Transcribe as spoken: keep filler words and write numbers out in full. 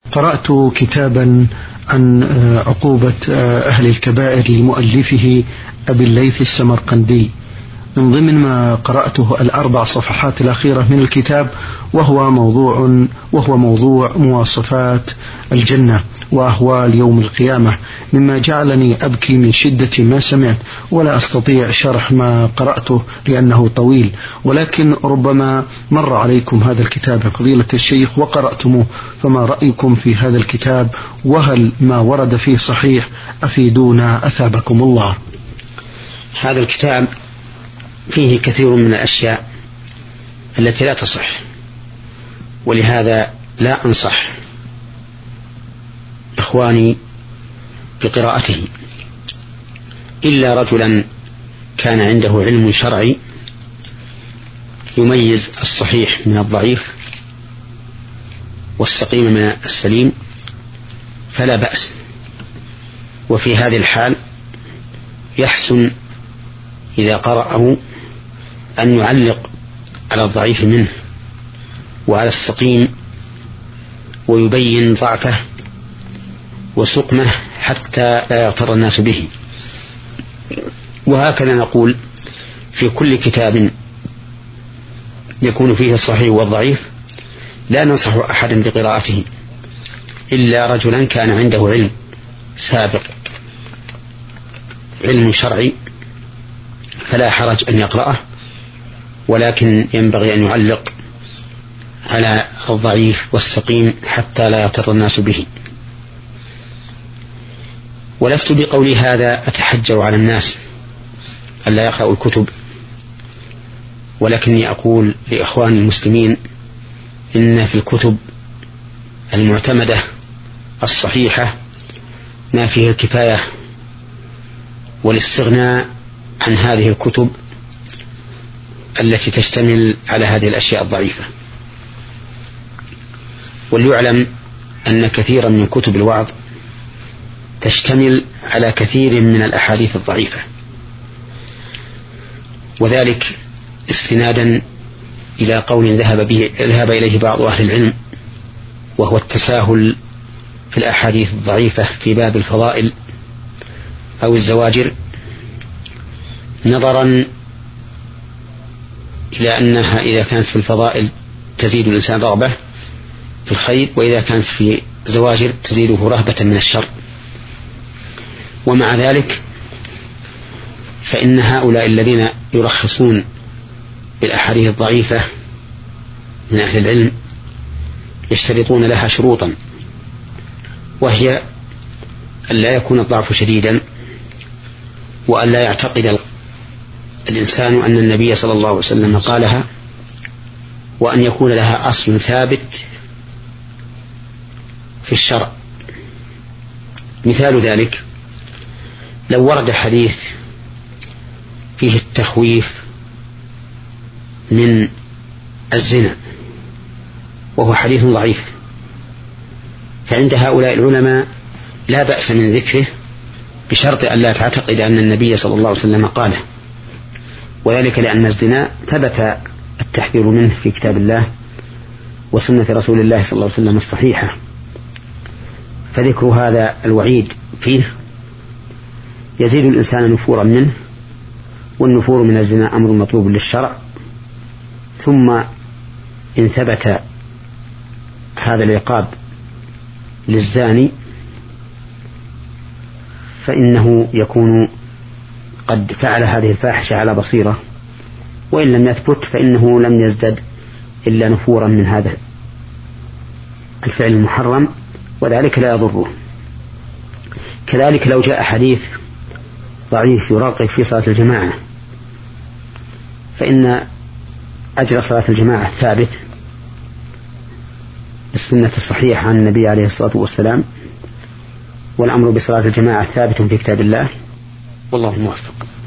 قرأت كتابا عن عقوبة أهل الكبائر لمؤلفه أبي الليث السمرقندي. من ضمن ما قرأته الأربع صفحات الأخيرة من الكتاب، وهو موضوع وهو موضوع مواصفات الجنة وأهوال يوم القيامة، مما جعلني أبكي من شدة ما سمعت، ولا أستطيع شرح ما قرأته لأنه طويل، ولكن ربما مر عليكم هذا الكتاب فضيلة الشيخ وقرأتموه، فما رأيكم في هذا الكتاب؟ وهل ما ورد فيه صحيح؟ أفيدونا أثابكم الله. هذا الكتاب فيه كثير من الأشياء التي لا تصح، ولهذا لا أنصح إخواني بقراءته إلا رجلا كان عنده علم شرعي يميز الصحيح من الضعيف والسقيم من السليم، فلا بأس. وفي هذه الحال يحسن إذا قرأه أن يعلق على الضعيف منه وعلى السقيم ويبين ضعفه وسقمه حتى لا يغتر الناس به. وهكذا نقول في كل كتاب يكون فيه الصحيح والضعيف لا ننصح أحدا بقراءته إلا رجلا كان عنده علم سابق، علم شرعي، فلا حرج أن يقرأه، ولكن ينبغي أن يعلق على الضعيف والسقيم حتى لا يغتر الناس به. ولست بقولي هذا أتحجر على الناس ألا يقرأوا الكتب، ولكني أقول لإخواني المسلمين إن في الكتب المعتمدة الصحيحة ما فيه الكفاية والاستغناء عن هذه الكتب التي تشتمل على هذه الأشياء الضعيفة. وليعلم أن كثيرا من كتب الوعظ تشتمل على كثير من الأحاديث الضعيفة، وذلك استنادا إلى قول ذهب, به ذهب إليه بعض أهل العلم، وهو التساهل في الأحاديث الضعيفة في باب الفضائل أو الزواجر، نظرا إلى أنها إذا كانت في الفضائل تزيد الإنسان رغبة في الخير، وإذا كانت في زواجر تزيده رهبة من الشر. ومع ذلك فإن هؤلاء الذين يرخصون بالأحاديث الضعيفة من أهل العلم يشترطون لها شروطا، وهي أن لا يكون الضعف شديدا، وأن لا يعتقد الإنسان أن النبي صلى الله عليه وسلم قالها، وأن يكون لها أصل ثابت في الشرع. مثال ذلك لو ورد حديث فيه التخويف من الزنا وهو حديث ضعيف، فعند هؤلاء العلماء لا بأس من ذكره بشرط أن لا تعتقد أن النبي صلى الله عليه وسلم قاله، وذلك لأن الزنا ثبت التحذير منه في كتاب الله وسنة رسول الله صلى الله عليه وسلم الصحيحة، فذكر هذا الوعيد فيه يزيد الإنسان نفورا منه، والنفور من الزنا أمر مطلوب للشرع. ثم إن ثبت هذا العقاب للزاني فإنه يكون قد فعل هذه الفاحشة على بصيرة، وإن لم يثبت فإنه لم يزدد إلا نفورا من هذا الفعل المحرم، وذلك لا يضره. كذلك لو جاء حديث ضعيف يراقب في صلاة الجماعة، فإن أجر صلاة الجماعة ثابت بالسنة الصحيحة عن النبي عليه الصلاة والسلام، والأمر بصلاة الجماعة ثابت في كتاب الله، والله موفق.